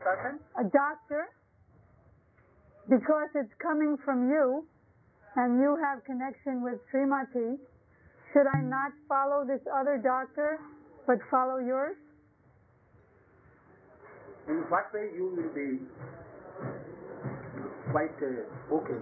person? A doctor, because it's coming from you, and you have connection with Srimati, should I not follow this other doctor, but follow yours? In what way you will be quite okay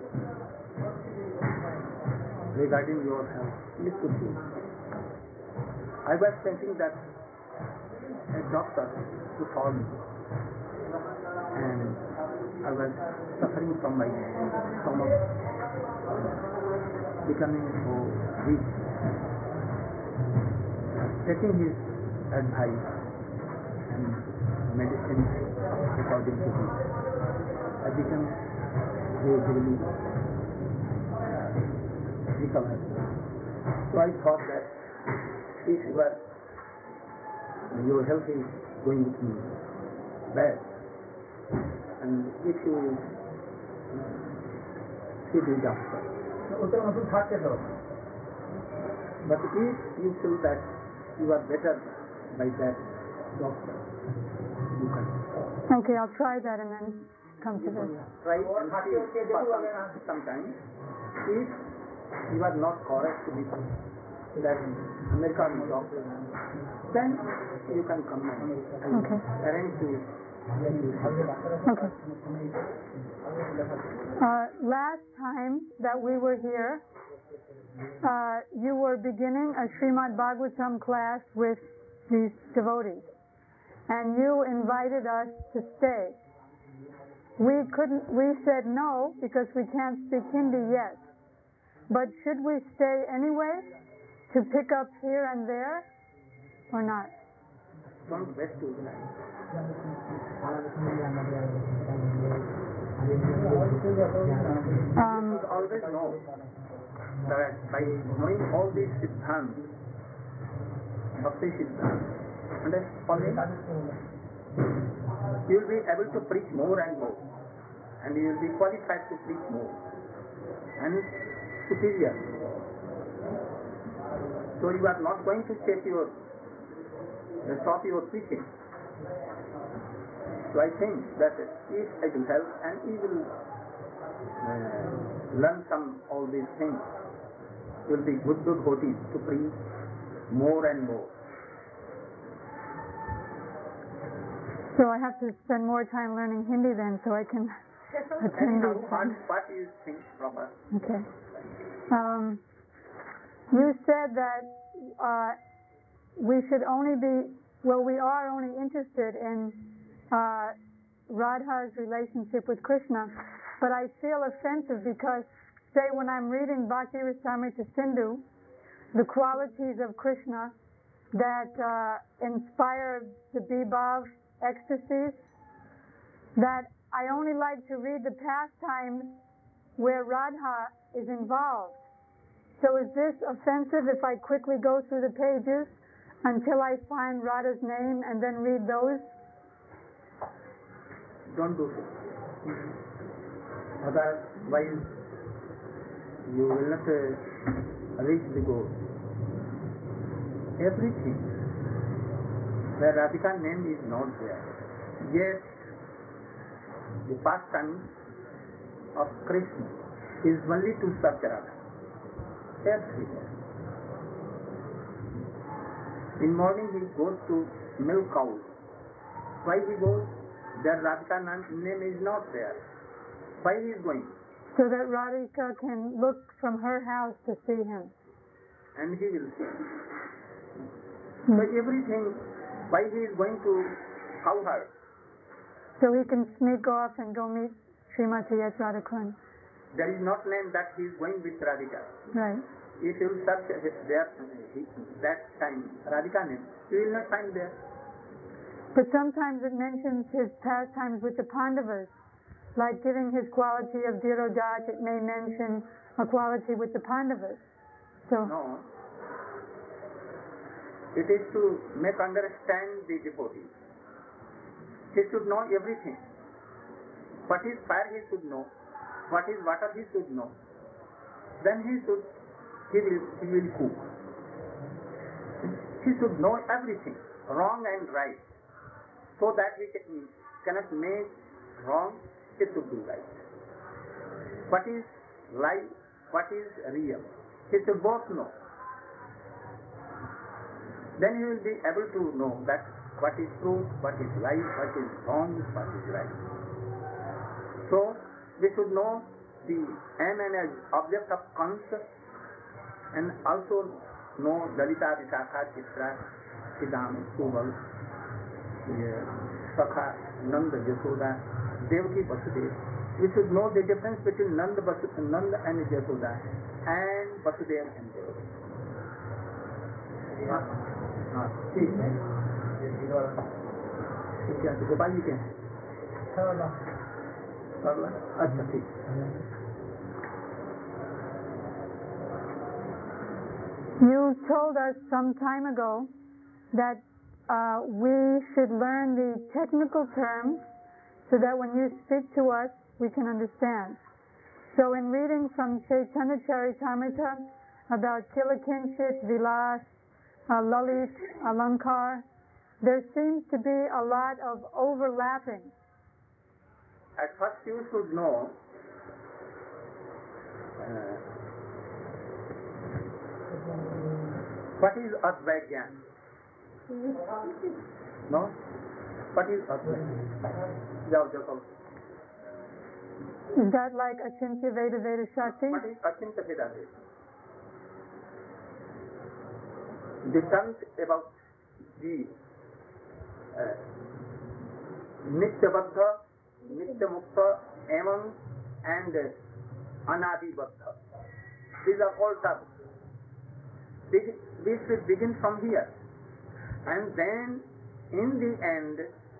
regarding your health? Listen to me. I was thinking that a doctor to call me, and I was suffering from my stomach becoming so weak. Taking his advice and medicine according to him, I become gradually recovered. So I thought that if your health is going bad, and if you see the doctor, but if you feel that you are better by that doctor, you can. Okay, I'll try that and then come to this. Try and see for some time. If you are not correct with that American doctor, then you can come and arrange to. Okay. Last time that we were here, you were beginning a Srimad Bhagavatam class with these devotees, and you invited us to stay. We said no because we can't speak Hindi yet. But should we stay anyway to pick up here and there or not? Don't waste your time. You should always know that by knowing all these siddhants, Bhakti Siddhant, and following, you will be able to preach more and more, and you will be qualified to preach more and superior. So you are not going to stop your preaching. So I think that if I will help and he will learn all these things, you will be good devotees to preach more and more. So I have to spend more time learning Hindi then, so I can attend these things. What do you think, proper? Okay. You said that we should only we are only interested in Radha's relationship with Krishna, but I feel offensive because, say, when I'm reading Bhakti Rasamrita Sindhu, the qualities of Krishna that inspire the Bibhav ecstasies, that I only like to read the pastimes where Radha is involved. So is this offensive if I quickly go through the pages until I find Radha's name and then read those? Don't do it. Otherwise, you will not reach the goal. Everything where Radhika name is not there, yet the pastime of Krishna is only to serve Radha. Everywhere. In morning he goes to milk cows. Why he goes? There Radhika name is not there. Why he is going? So that Radhika can look from her house to see him. And he will see. So everything, why he is going to cowherd? So he can sneak off and go meet Srimati at Radhakund. There is not name that he is going with Radhika. Right. If you will search that time Radhika name, you will not find there. But sometimes it mentions his pastimes with the Pandavas. Like giving his quality of Dhirodat, it may mention a quality with the Pandavas. So no. It is to make understand the devotee. He should know everything. What is fire he should know. What is water he should know. Then he will cook. He should know everything, wrong and right, so that he cannot make wrong, it should do right. What is lie, what is real, he should both know. Then he will be able to know that what is truth, what is lie, what is wrong, what is right. So we should know the aim and object of conscience, and also know Lalita, Visakha, Chitra, Sidam, Subal, Sakha, Nanda, Yasoda, Devaki, Vasudeva. We should know the difference between Nanda and Yasoda and Vasudeva and Devaki. ठीक है, गोपाल जी के हैं? अच्छा ठीक. You told us some time ago that we should learn the technical terms so that when you speak to us, we can understand. So in reading from Chaitanya Charitamrita about Tilakinchit, Vilas, Lalit, Alankar, there seems to be a lot of overlapping. At first you should know what is Advaigyan? No? What is Advaigyan? Is that like Achintya Veda Veda Shakti? What is Achintya Veda Veda? The terms about the Nitya-Baddha, Nitya-Mukta, Eman and Anadi-Baddha. These are all terms. We should begin from here, and then in the end,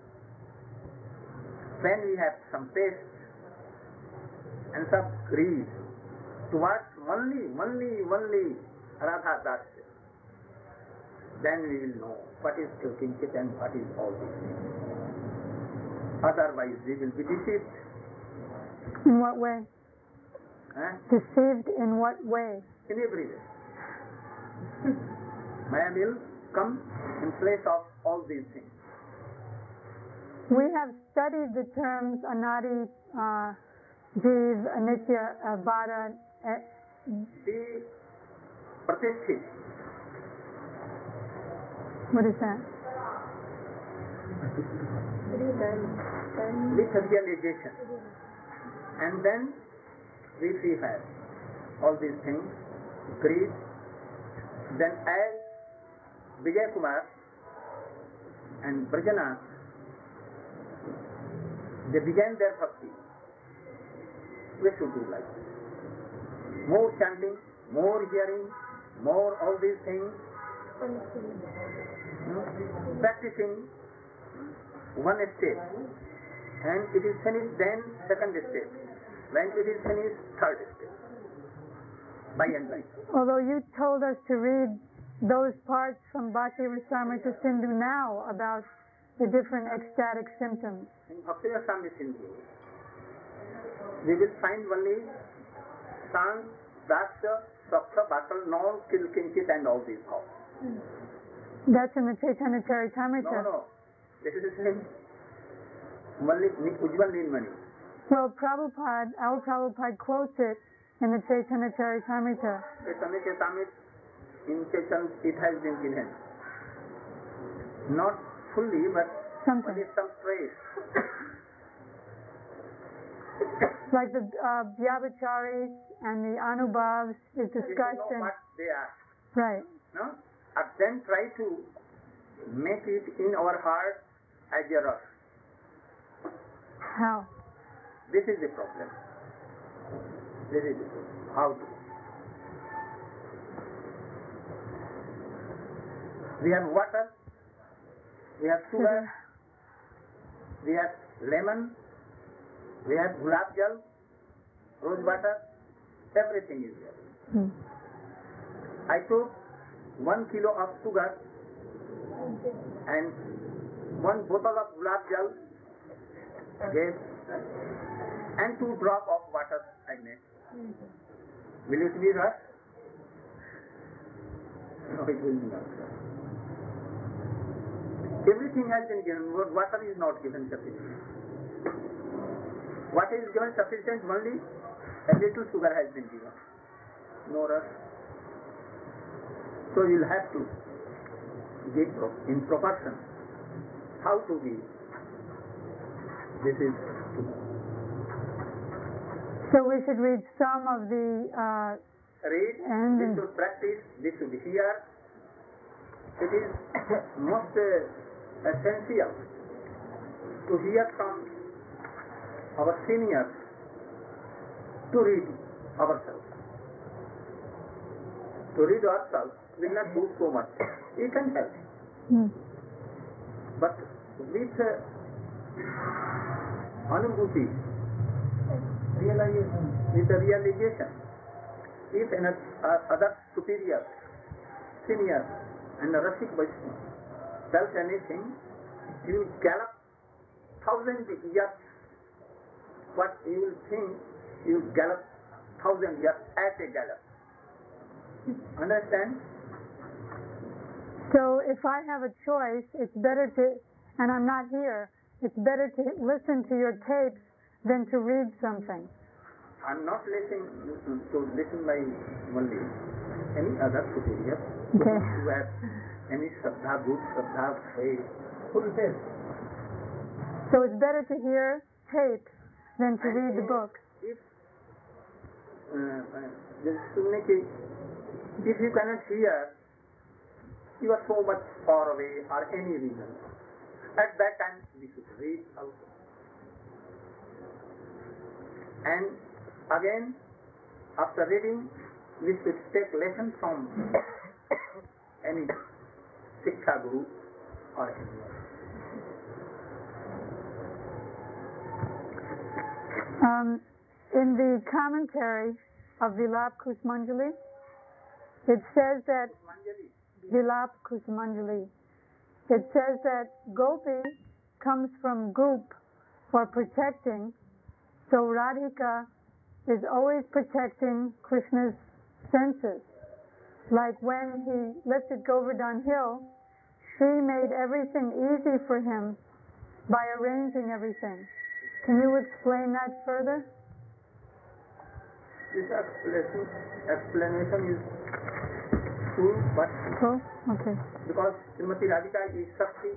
when we have some taste and some greed towards only Radha Dasya, then we will know what is Tilkinchit and what is all these things. Otherwise we will be deceived. In what way? Deceived in what way? In every way. Maya will come in place of all these things. We have studied the terms Anadi, Jiv, Anitya, Vada. The Pratisthit. What is that? With realization. And then we have all these things, greed. Then as Vijay Kumar and Brajanath, they began their bhakti. We should do like this. More chanting, more hearing, more all these things. Practicing one step, and it is finished, then second step. When it is finished, third step. By and by. Although you told us to read those parts from Bhakti Rasamrita Sindhu now about the different ecstatic symptoms. In Bhakti Rasamrita Sindhu, we will find only Sang, Dasya, Sakha, Batal, Non, Tilkinchit and all these thoughts. That's in the Chaitanya Charitamrita. No. This is the same. Only Ujjwal Nilmani. Well, our Prabhupada quotes it in the Chaitanya Charitamrita. Chaitanya Charitamrita, in Chaitanya it has been given. Not fully, but only some trace. Like the Vyabhacharis and the Anubhavs is discussed in... what they are. Right. No? And then try to make it in our heart as a rush. How? This is the problem. This is the problem. How to? We have water, we have sugar, we have lemon, we have gulab jal, rose water, everything is there. I took 1 kilo of sugar and 1 bottle of gulab jal gave and 2 drops of water I made. Will it be right? No, it will not. Everything has been given, water is not given sufficiently. given sufficient, only a little sugar has been given, no rush. So you'll have to give in proportion. How to give? This is So we should read some of the read, this should practice, this should hear. It is most essential to hear from our seniors, to read ourselves. To read ourselves will not do so much. It can help. But with anubhuti, with the realization, if other superior, senior, and the Rasik Vaishnava tells anything, he will gallop 1,000 years. What you will think, you will gallop 1,000 years at a gallop. Understand? So if I have a choice, it's better to, and I'm not here, it's better to listen to your tapes than to read something. I'm not listening to listen by only any other superior who have any Shraddha, good Shraddha, faith, full faith. So it's better to hear tapes than to read the book. If you cannot hear, you are so much far away or any reason, at that time we should read also. And again, after reading, we should take lesson from any Siksha Guru or anyone. In the commentary of Vilap Kusumanjali, it says that Vilap Kusumanjali, it says that Gopi comes from goop, or protecting, so Radhika is always protecting Krishna's senses. Like when he lifted Govardhan Hill, she made everything easy for him by arranging everything. Can you explain that further? This explanation is true, but okay. Because Srimati Radhika is Shakti.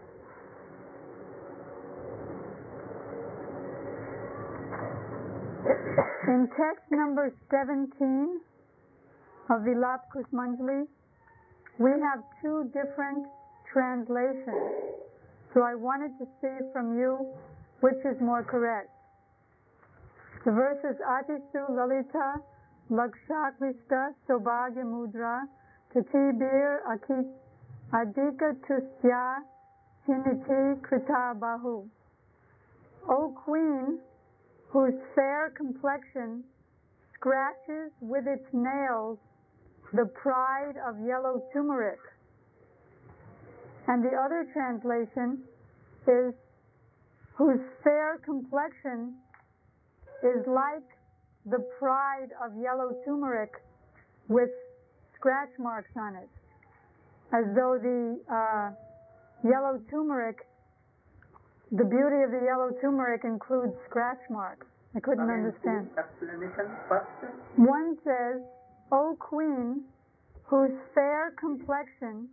In text number 17 of Vilap Kusumanjali, we have two different translations. So I wanted to see from you which is more correct. The verse is Atisu Lalita Lakshakrista Sobhagya Mudra Tatibir Adika Tusya Hiniti Krita Bahu. O Queen, whose fair complexion scratches with its nails the pride of yellow turmeric. And the other translation is, whose fair complexion is like the pride of yellow turmeric with scratch marks on it, as though the yellow turmeric, the beauty of the yellow turmeric includes scratch marks. I couldn't understand. Explanation first. One says, O Queen, whose fair complexion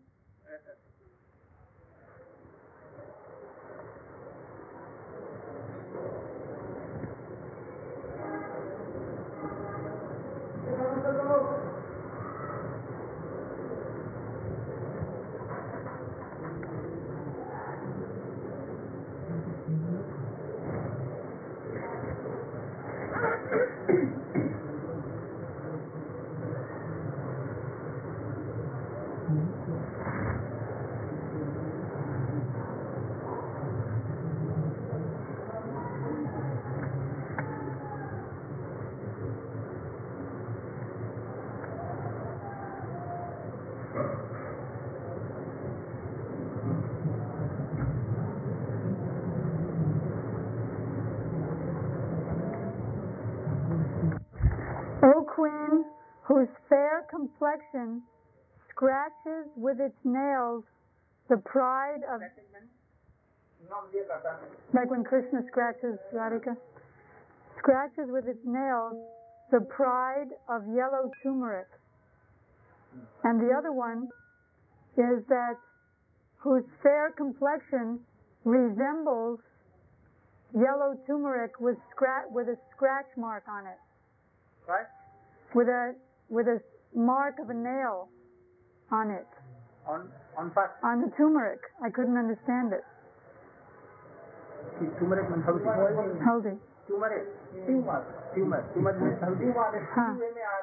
O Queen, whose fair complexion scratches with its nails the pride of... Like when Krishna scratches Radhika? scratches with its nails the pride of yellow turmeric. And the other one is that whose fair complexion resembles yellow turmeric with a scratch mark on it. Right? With a mark of a nail on it. On what? On the turmeric. I couldn't understand it. Turmeric means haldi. Haldi. Turmeric. Turmeric means haldi. Huh.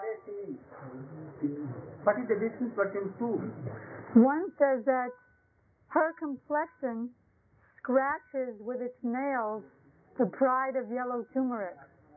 What is the difference between two? One says that her complexion scratches with its nails the pride of yellow turmeric,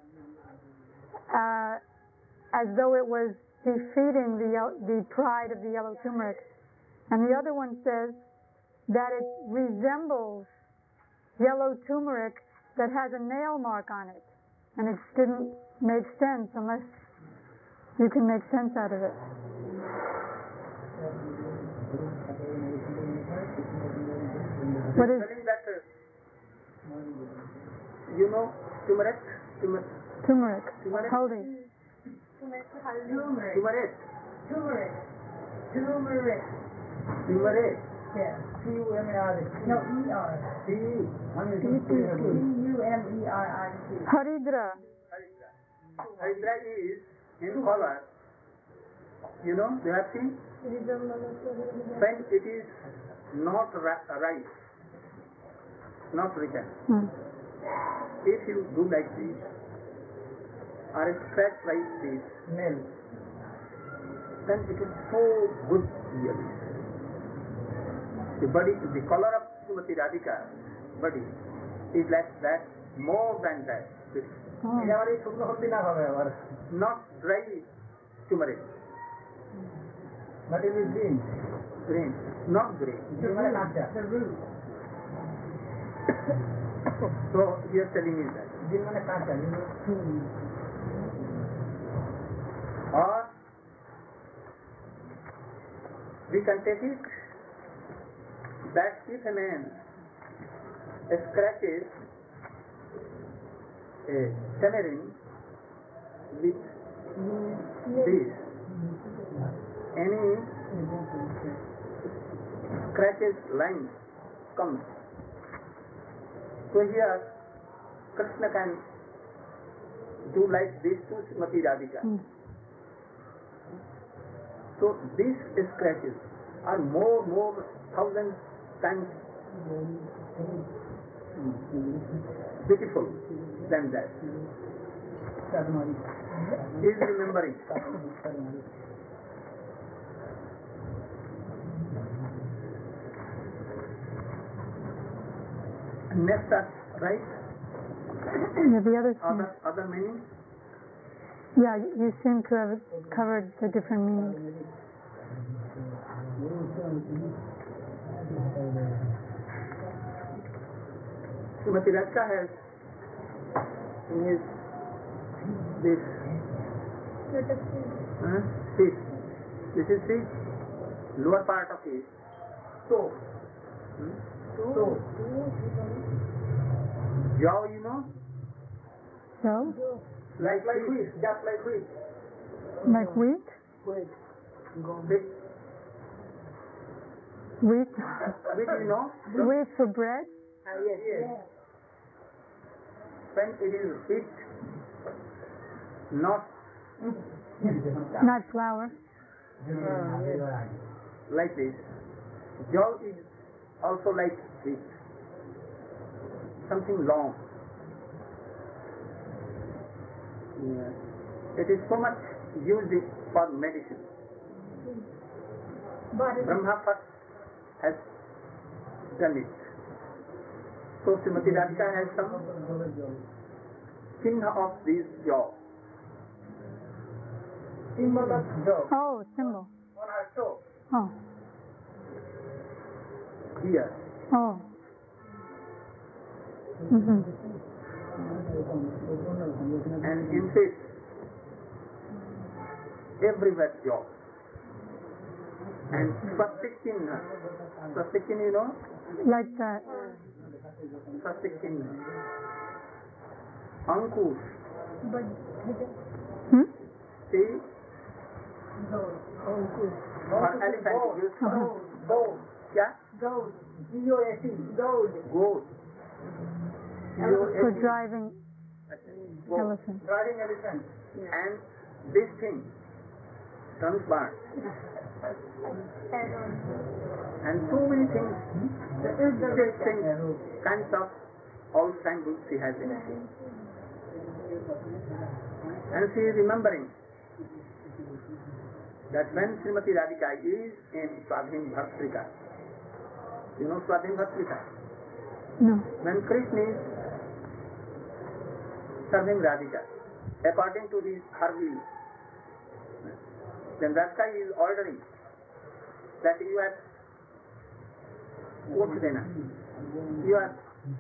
as though it was defeating the pride of the yellow turmeric. And the other one says that it resembles yellow turmeric that has a nail mark on it. And it didn't make sense unless you can make sense out of it. What is telling that you know turmeric? turmeric? Turmeric. Haldi. Turmeric. Yes. T-U-M-E-R-I-C. No, E-R. T-U-M-E-R-I-C. Haridra. Haridra is in color. You know, you have seen? When it is not rice, not written. If you do like this, or scratch like this, then it is so good really. The body, the color of Srimati Radhika body is like that, more than that. Not dry turmeric. But it is green. Green, not green. The root. So you are telling me that. Or we can take it that if a man scratches a tamarind with this, any scratches, lines comes. So here Krishna can do like this to Srimati Radhika. So these scratches are more thousand times beautiful than that. He is remembering. Next, right? Yeah, the other thing. Other meaning? Yeah, you seem to have covered the different meanings. Srimati Radhika has in his this fish. This is the lower part of his toe. Jaw, you know? So? Like wheat, just like wheat. Like wheat? Wheat. Wheat? Wheat, you know? Wheat for bread? Yes. When it is wheat, not flour. like this. Jaw is also like wheat. Something long. Yeah. It is so much used for medicine. Brahma first has done it. So Srimati Radhika has some chinna of this jaw. Symbol of jaw. Oh, symbol. On her toe. Oh. Here. Oh. Mm-hmm. And in face, everywhere jaw. And swastik chinna. Swastik chinna, you know? Like that. Swastik chinna. Ankush Hmm? See, Gold. or elephant used for Gold. yeah, Gold. G-O-A-T. Gold. goat. For driving Goat. elephant. Driving elephant. And this thing turns burn. And so many things, different kinds of old sandals she has in it. And she is remembering that when Srimati Radhika is in Swadhin Bhaktrika, you know Swadhin Bhaktrika? No. When Krishna is serving Radhika, according to her will, then Radhika is ordering that you are what dena? You are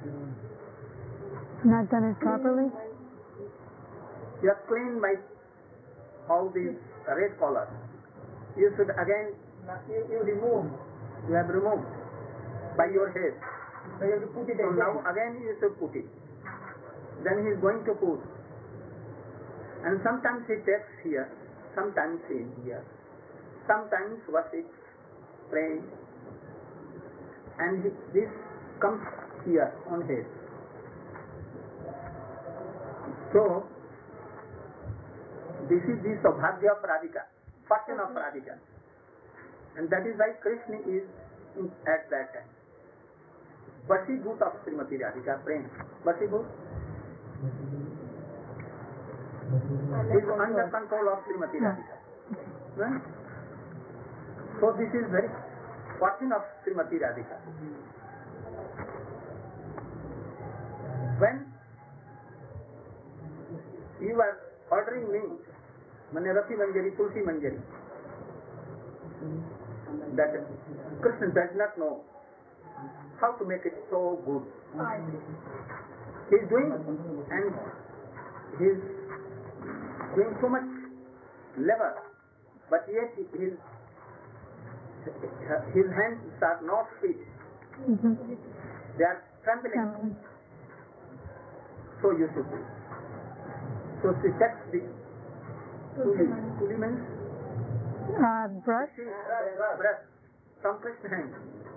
Not done it properly? cleaned by all these red collars. You should again You remove. you have removed by your head. So you have to put it So again. now again you should put it. Then he is going to put. And sometimes he takes here, sometimes he is here. Sometimes worships, praying. And this comes here on head. So this is the Saubhagya of Radhika, fortune of Radhika. And that is why Krishna is at that time. Vasibhut of Srimati Radhika, praying. Vasibhut is under control of Srimati Radhika. Right? So this is very fortune of Srimati Radhika. When you are ordering me, Mane Rati Manjari, Tulsi Manjari, that Krishna does not know how to make it so good. He is doing and he is doing so much labor, but yet his hands are not fit. Mm-hmm. They are trembling. So you should do. So she takes the tuli means Brush? breath from Krishna's hand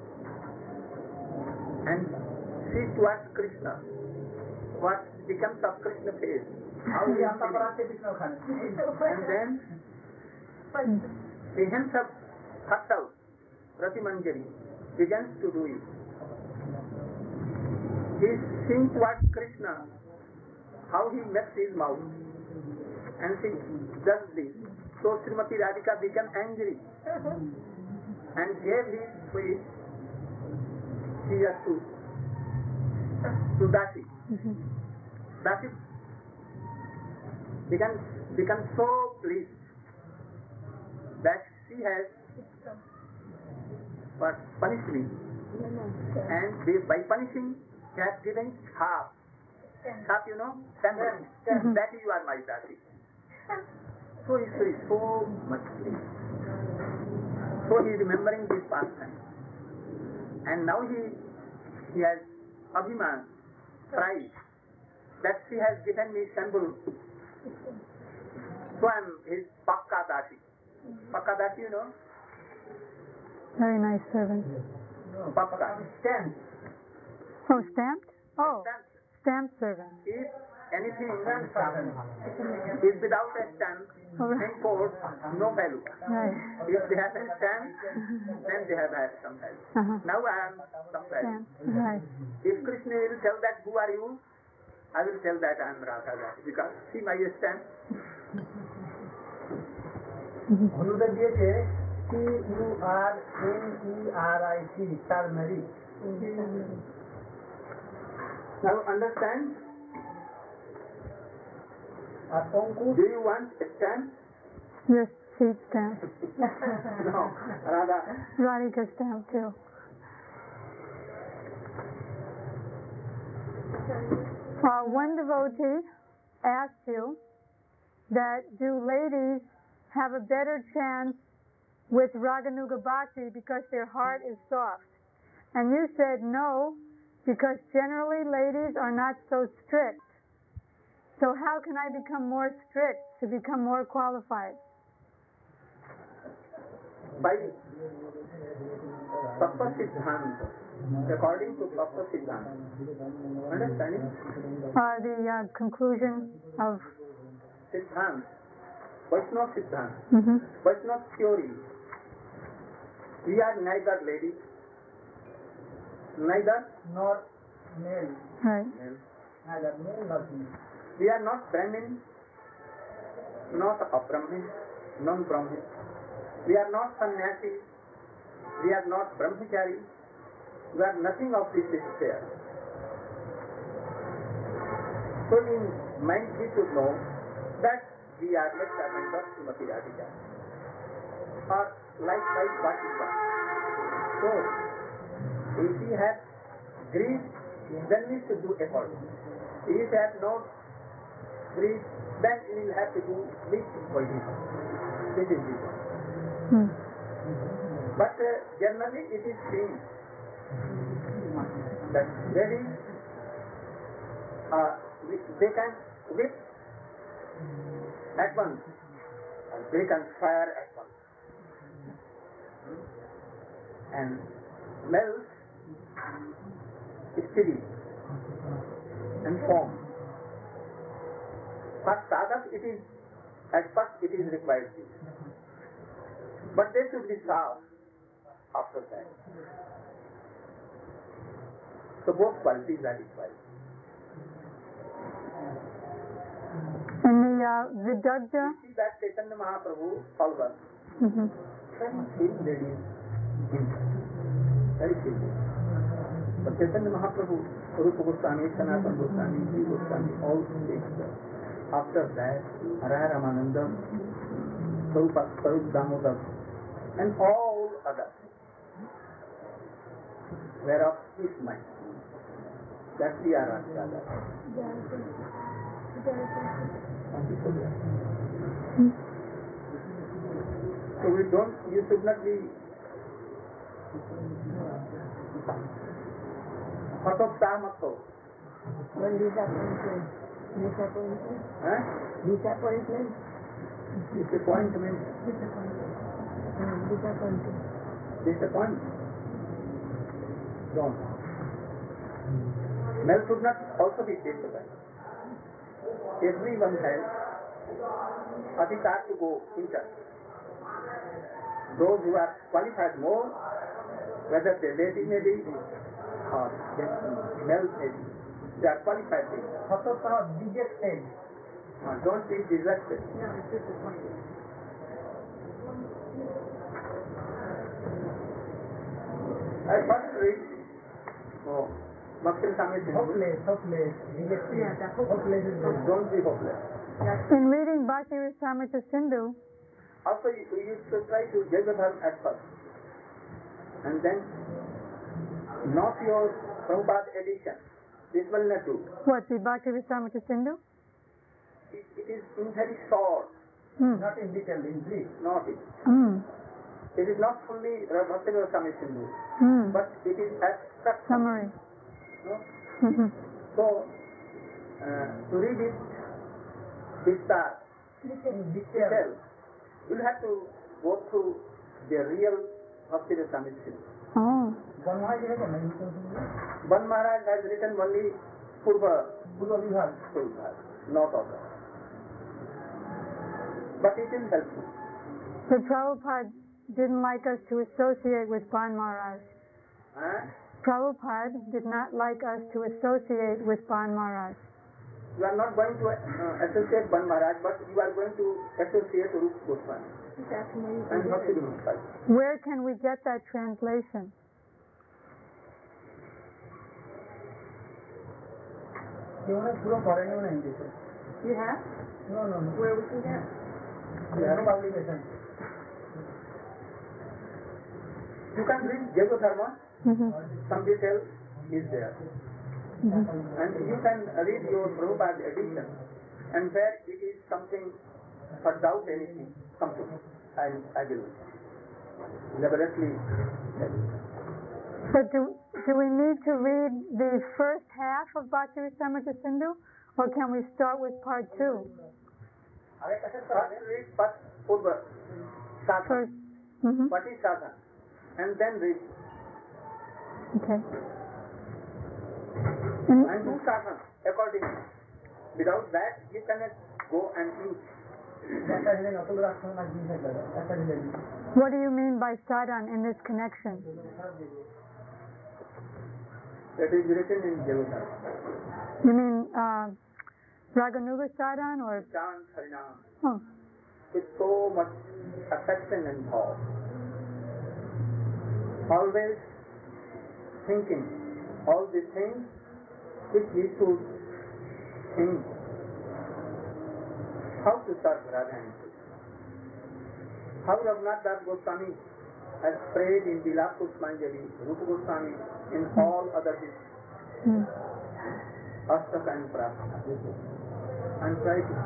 and see towards Krishna. What becomes of Krishna's face? How he is feeling. And then the hands of herself, Rati Manjari, begins to do it. He is seeing towards Krishna, how he makes his mouth, and she does this. So Srimati Radhika became angry and gave his face here to Dasi. Dasi became so pleased that she has punished me, and by punishing, she has given half. Half, you know, 10%. That you are my Dasi. So he is so much pleased. So he is remembering this past time. And now he has Abhiman, pride, that she has given me symbol. So I am his Pakka Dasi. Pakka Dasi, you know? Very nice servant. Pakka. Stamp. Oh, stamped? Oh, Stamp. stamped servant. If anything is without a stamp, Oh, right. in court, no value. Right. If they have a stamp, then they have had some value. Uh-huh. Now I am some value. Stamped. Right. If Krishna will tell that, who are you? I will tell that I am Radha Dasi, because see my stamp. অনুদান দিয়েছে TURNERIC, turmeric. Now understand? R Ankur Do you want a stamp? Yes, seed stamp. No, Radha. Radhika stamp too. One devotee asked you that do ladies have a better chance with Raganuga Bhakti because their heart is soft? And you said no, because generally ladies are not so strict. So how can I become more strict to become more qualified? By Tattva Siddhanta, according to Tattva Siddhanta. Understanding? The conclusion of Siddhanta, Vaishnava Siddhanta, mm-hmm. Vaishnava theory. We are neither lady, neither nor male, right. neither male nor female. We are not Brahmin, not Abrahmin, non-Brahmin. We are not sannyasi, we are not brahmachari, we are nothing of this sphere. So in mind we should know that we are the servant of Srimati Radhika, or likewise what is one. So if we have greed, then we should do effort. If we have no greed, then we will have to do least position. This is the point. But generally it is seen that they can whip at once, and they can fire at once, and melt steady and form. For sadhak it is, at first it is required, but they should be soft after that. So both qualities are required. And the Vidagdha? See that Chaitanya Mahaprabhu followers, Mm-hmm. very thin ladies, very thin ladies. But Chaitanya Mahaprabhu, Rupa Goswami, Sanatana Goswami, Sri Goswami, all takes them. After that, Radha Ramananda, Sarup Damodar, and all others were of this mind. That we are Radha. So you should not be Hatottamato. Disappointment. Huh? Disappointment. Disappointment. Disappointing. Disappointment. Don't. Male should not also be disappointed. Everyone has adhikar to go in church. Those who are qualified more, whether they lady may be or male may be, they are qualified people. Hatottama dejected. Don't be dejected. No, it's disappointing. I first read Bhakti Swami Sindhu. Hopeless, dejected. Yeah, the hopeless. Hopeless is the Don't be hopeless. In reading Bhakti Rasamrita Sindhu, Also, you should try to judge the dharma at first. And then, not your Prabhupada edition. This will not do. what, the Bhakti Rasamrita Sindhu? It is in very short, not in detail, in brief. not it. It is not fully Bhakti Swami Sindhu, but it is abstract. Summary. No? Mm-hmm. So, to read it, Vistar, In detail. detail, you'll have to go through the real Bhakti Swami Sindhu. Oh. One Maharaj has a meditation. One Maharaj has written only Purva Purva Vibhag. Purva, not other. But it is helpful. So Prabhupada didn't like us to associate with Ban Maharaj. Huh? Prabhupada did not like us to associate with Ban Maharaj. You are not going to associate Ban Maharaj, but you are going to associate Rup Goswami and Bhakti Goswami. Where can we get that translation? Even a pure foreigner in this. You have? No. Where we can get? There is no publication. You can read Jago Dharma, Mm-hmm. some detail is there. Mm-hmm. And you can read your Prabhupada edition, and where it is something for doubt anything, come to me. I will elaborately tell you. So do we need to read the first half of Bhakti Rasamrita Sindhu, Or can we start with part 2? आगे कैसे First read first Purva sadhana. First. Mm-hmm. What is sadhana? And then read. Okay. And do sadhana accordingly. Without that, you cannot go and eat. What do you mean by sadhan in this connection? That is written in Jerusalem. You mean Raganuga sadhan or? Chant Harinam. Oh. With so much affection and thought. Always thinking all these things which we should think. How to serve Radha and Krishna. How Raghunath Das Goswami has prayed in Vilap Pushpanjali, Rupa Goswami, in all other books, Astaka and Prarthana. And try to.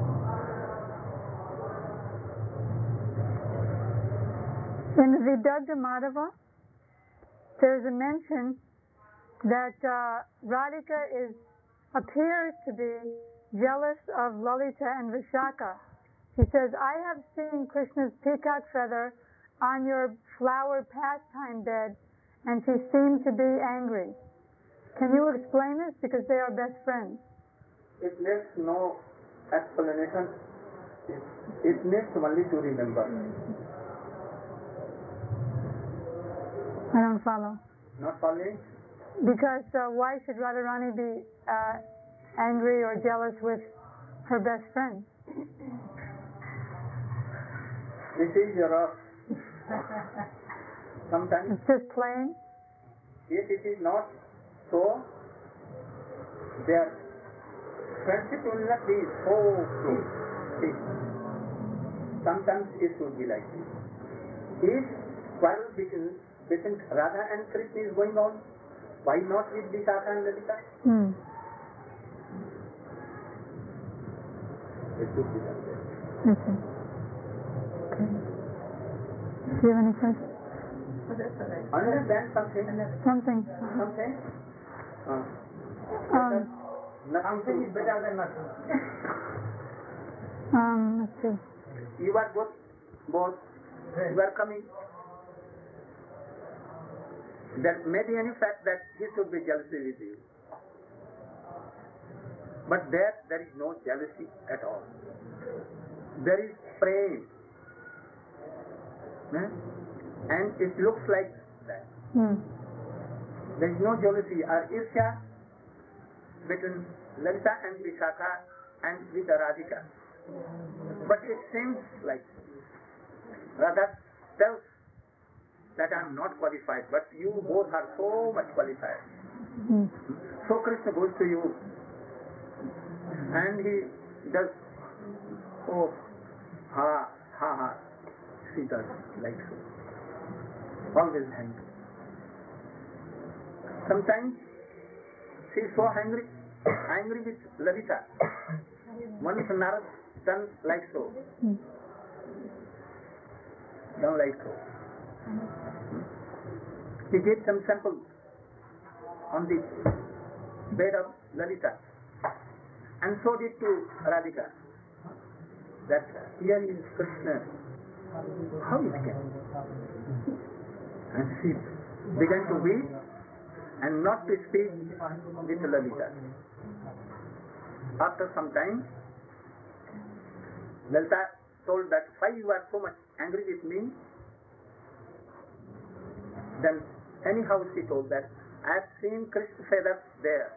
In the Vidagdha Madhava, there's a mention that Radhika appears to be jealous of Lalita and Vishaka. She says, I have seen Krishna's peacock feather on your flower pastime bed, and she seemed to be angry. Can you explain this? Because they are best friends. It needs no explanation. It needs only to remember. I don't follow. Not following? Because why should Radharani be angry or jealous with her best friend? This is your sometimes It's just plain. if it is not so, their friendship will not be so close. See, sometimes it should be like this. If quarrel between Radha and Krishna is going on, why not with Vishaka and Lalita? It should be like that. Okay. Do you have any questions? Understand something? Something. Something? Something is better than nothing. Let's see. You are both, you are coming. There may be any fact that he should be jealousy with you. But there is no jealousy at all. There is praying. And it looks like that. There is no jealousy or Isya between Lalita and Vishaka and with Radhika. But it seems like Radha tells that I am not qualified, but you both are so much qualified. So Krishna goes to you and he does, oh, ha, ha, ha. She does like so. Always angry. Sometimes she is so angry with Lalita. Once Narad done like so. Done like so. He gave some samples on the bed of Lalita and showed it to Radhika. That here is Krishna. How it can? And she began to weep and not to speak with Lalita. After some time, Lalita told that, why you are so much angry with me? Then anyhow she told that, I have seen Krishna feathers there.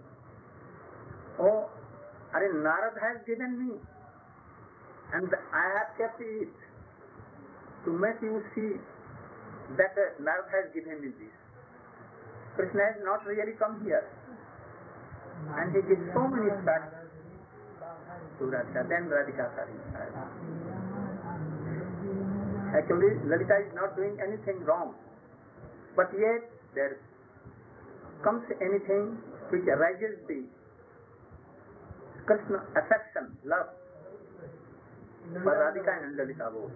Oh, Narad has given me and I have kept it to make you see that Narad has given me this. Krishna has not really come here. And he gives so many facts to Radhika. Then Radhika satisfied. Actually, Lalita is not doing anything wrong. But yet, there comes anything which arises the Krishna affection, love for Radhika and Lalita both.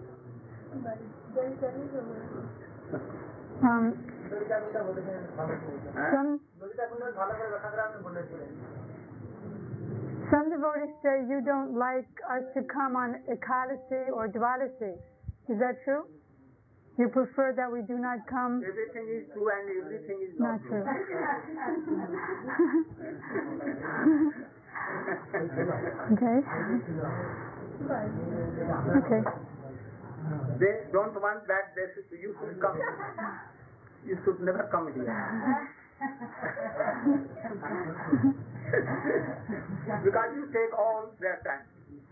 Some devotees say you don't like us to come on Ekadasi or Dwadasi. Is that true? You prefer that we do not come? Everything is true and everything is Not not true. Okay. Okay. They don't want that you should come. You should never come here. Because you take all their time.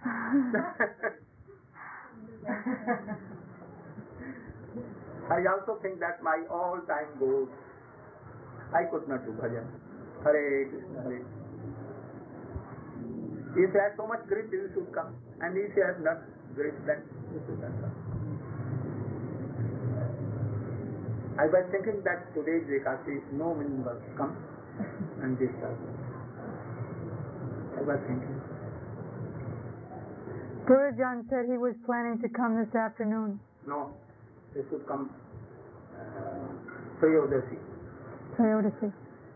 I also think that my all time goes. I could not do bhajan. Hare Krishna, Hare Krishna. If you have so much grit, you should come. And if you have not grit, then you should not come. I was thinking that today's Ekadasi, no members come and this also. I was thinking. Gurujan said he was planning to come this afternoon. No, they should come Trayodasi. Trayodasi.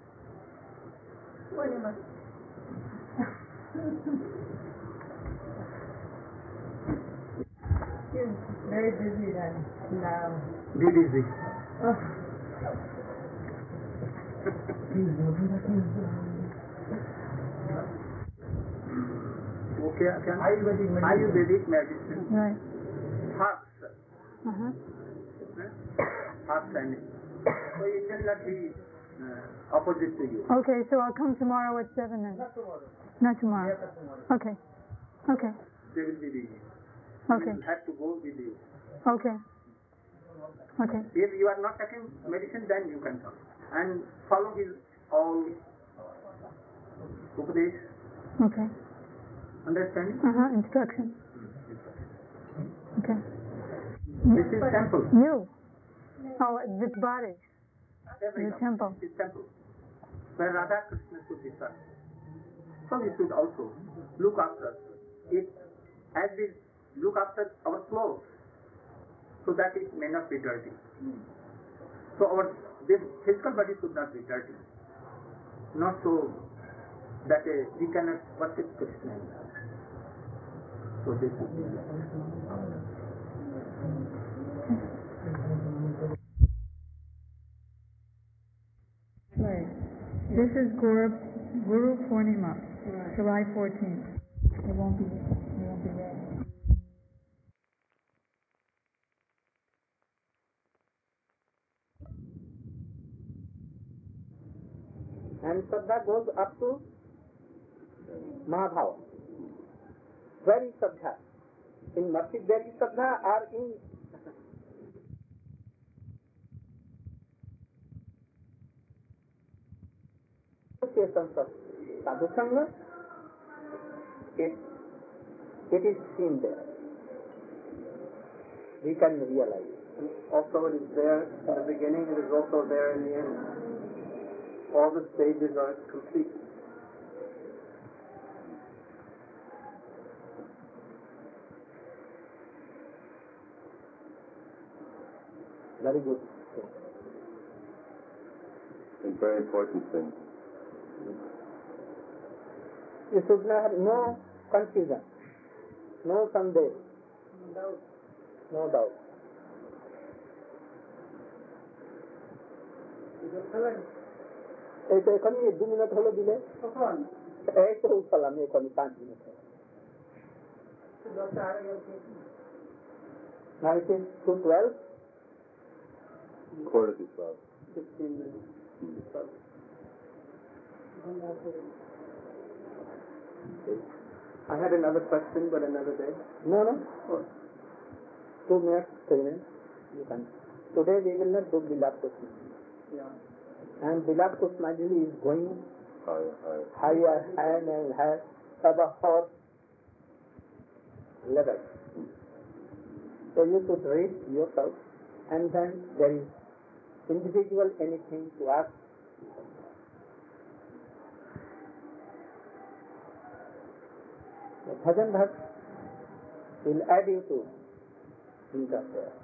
You're very busy then. Now. DDZ. Okay, Ayurvedic medicine. Right. Herbs. Uh-huh. Herbs and so it will not be opposite to you. Okay, so I'll come tomorrow at 7 then. Not tomorrow. Okay. Okay. They will be busy. Okay. You have to go with you. Okay. Okay. If you are not taking medicine, then you can come and follow his all upadesh. Okay. Understanding? Instruction. Okay. This is temple. You. Oh, this body. Every The temple. is temple. Where Radha Krishna should be served. So we should also look after it as we look after our clothes, so that it may not be dirty. So this physical body should not be dirty. Not so that we cannot worship Krishna. So this is Right. This is Guru Purnima, July 14th. It won't be there. and Shraddha goes up to Madhav. Where is Shraddha? In Masjid there is Shraddha or in associations of Sadhu Sangha? It is seen there. We can realize. Also it is there in the beginning, it is also there in the end. All the stages are complete. Very good. A very important thing. You should have no confusion, no Sunday, no doubt. এই তো এখনই 2 minute হলো দিলে এই তো উঠলাম এখনই 5 minute now it is 2:12 Quarter to 12. 15 minutes 12. I had another question but another day. No. 2 minutes, 3 minutes. You can. Today we will not do Bilab Kusma. Yeah. And Bilab Kusma is going higher and higher above level. So you should read yourself and then there is individual anything to ask. The Bhajan Bhakt will add you to interfere.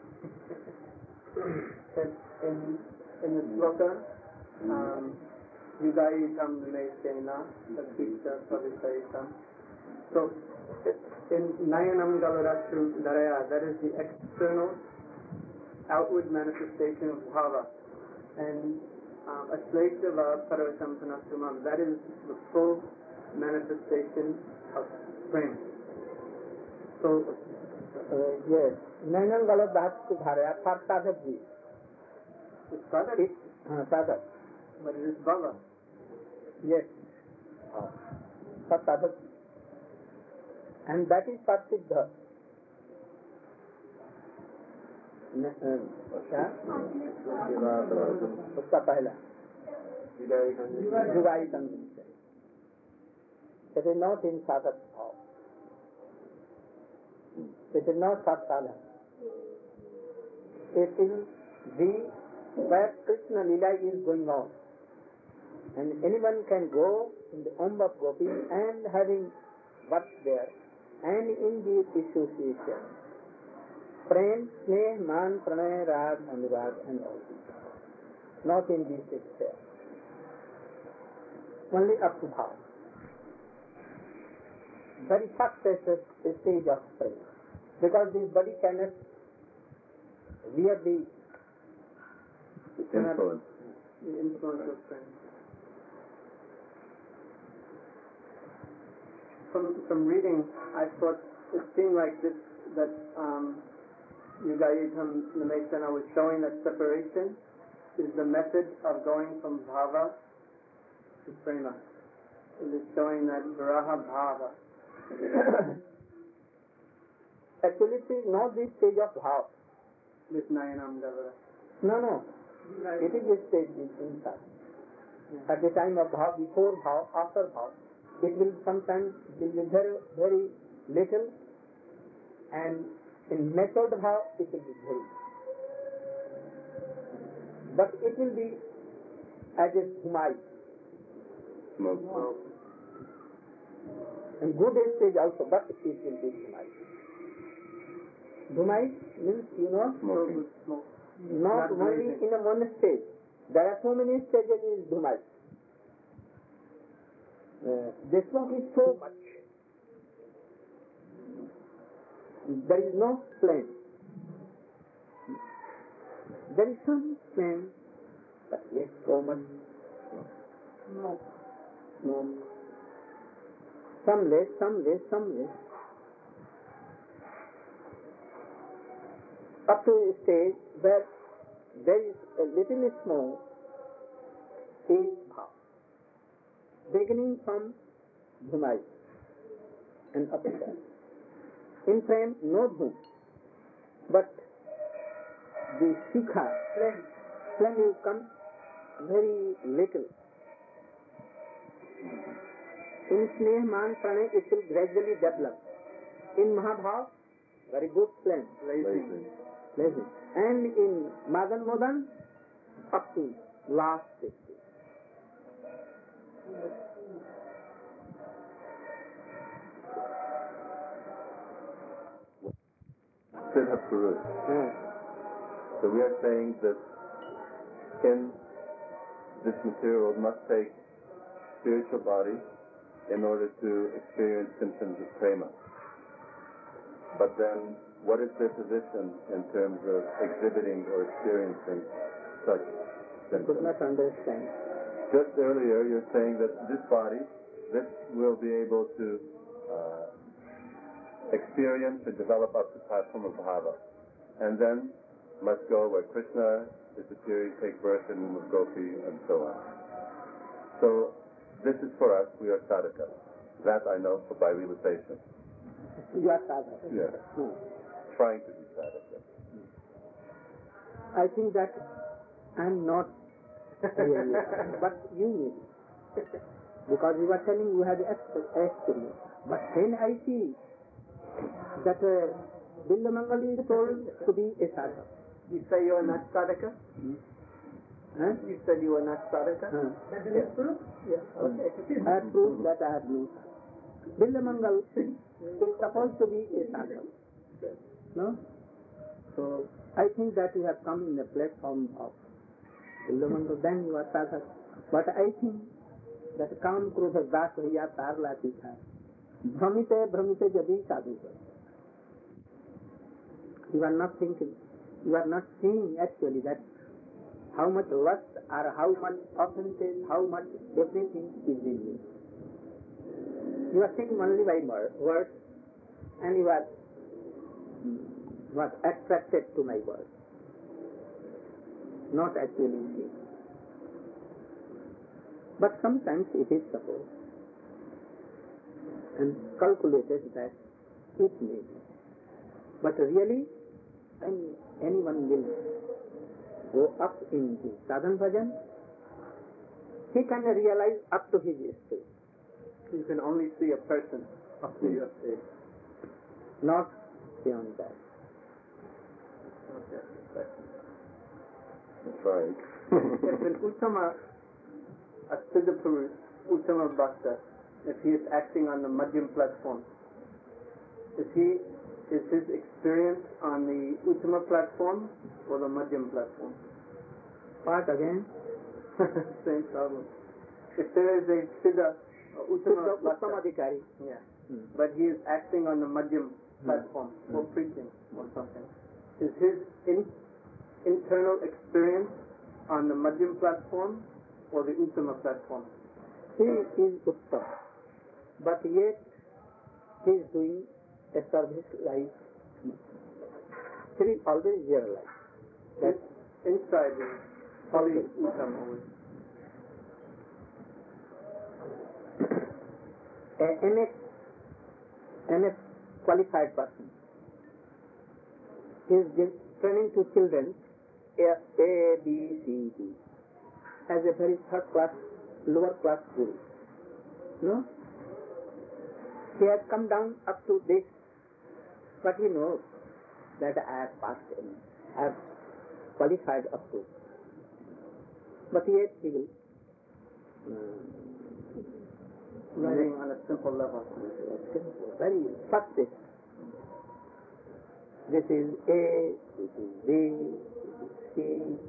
In the slogan, Yugaitam Vimesena, the teacher Savisaitam. So, in Nayanam Galarashram Daraya, that is the external, outward manifestation of bhava. And Ashleshava Parvatam Panasumam, that is the full manifestation of prema. So, yes, Nayanam Galarashram Daraya, Sadhakji. it's sadhak, Sadhak. but it is bhava. Yes. Sadhak. And that is Satsiddha. क्या उसका पहला जुगाई तंत्र. It is not in sadhak bhav. It is not sadhana. It is where Krishna Lila is going on. And anyone can go in the home of Gopi and having worked there and in the association. Prem, sneh, man, pranay, rag, anurag and all these. Not in this sphere. Only up to bhav. Very first stage of prem. Because this body cannot bear the Influence. of prema. From reading, I thought it seemed like this, that Yugayitam Namesana was showing that separation is the method of going from bhava to prema. It is showing that viraha bhava. Actually, it is not this stage of bhav. With Nayanam Gavara. No. It is this stage inside. At the time of bhav, before bhav, after bhav, it will sometimes be very, very little, and in method bhav, it will be very. But it will be as a dhumai. Smoke. And good stage also, but it will be dhumai. Dhumai means, Smoking. Smoke. not only in a one stage. There are so many stages in dhumai. The smoke is so much. There is no flame. There is some flame, but yes, so much smoke. Some less. Up to a stage where there is a little smoke is bhav. Beginning from dhumai and up to that. In frame, no dhum, but the shikha, flame will come very little. In sneh, man, pranay, it will gradually develop. In Mahabhav, very good flame, blazing. And in Madan Modan, up to last stage. Siddha Purus. So we are saying that in this material world must take spiritual body in order to experience symptoms of prema. But then, what is their position in terms of exhibiting or experiencing such I could symptoms? not understand. Just earlier, you're saying that this body, this will be able to experience and develop up to platform of bhava, and then must go where Krishna is appearing, take birth in Gopi, and so on. So this is for us. We are sadhaka. That I know by realization. You are sadhaka. Yeah. Trying to be sadhaka. I think that I am not really, but you need it. Because you are telling you have experience. But then I see that Bildamangal is told to be a sadhaka. You say you are not sadhaka? Huh? You said you are not sadhaka? That is proof? Yes. Okay. I have proved that I have no sadhaka. Bildamangal is supposed to be a sadhaka. No? So I think that you have come in the platform of Bildamangal, then you are sadhaka. But I think that काम क्रोध दास भैया तार लाती था भ्रमित जभी साधु कर. You are not thinking, you are not seeing actually that how much lust or how much offenses, how much everything is in you. You are seeing only by words, and you are attracted to my words, not actually seeing. But sometimes it is supposed and calculated that it may be. But really, when anyone will go up in the sadhan bhajan, he can realize up to his stage. You can only see a person up to your stage. Not beyond that. Okay. That's right. If an Uttama, a Siddha Purush, Uttama Bhakta, if he is acting on the Madhyam platform, is his experience on the Uttama platform or the Madhyam platform? What again? Same problem. If there is a Siddha, Uttama Bhakta, Uttamadhikari. yeah, but he is acting on the Madhyam platform for preaching or something, is his internal experience on the Madhyam platform or the Uttama platform? He is Uttam, but yet he is doing a service like he will always realize that Inside is always Uttama always. an qualified person is training to children A, B, C, D as a very third class, lower class guru. No? He has come down up to this, but he knows that I have passed in, I have qualified up to. But yet he will Learning on a simple level. very first this is A, this is B, this is C,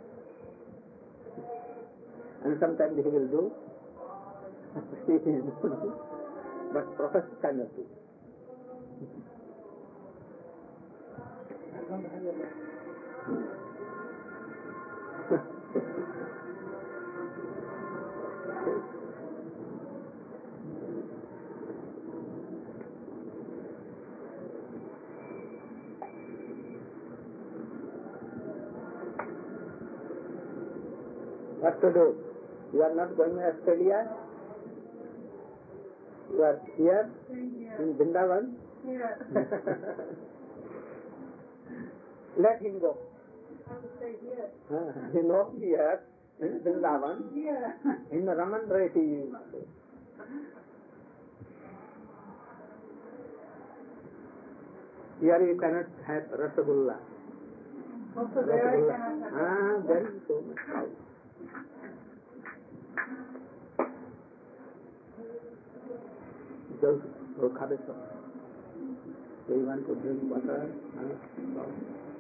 and sometimes he will do but professor cannot do. What to do? You are not going to Australia? You are here in Vrindavan? Yeah. Let him go. I would say yes. You know, here in Vrindavan, Yeah. in the Raman Reti, here you cannot have Rasagulla. Also there I cannot have. There is so much cow. Go খাবে সব. So you want to drink water?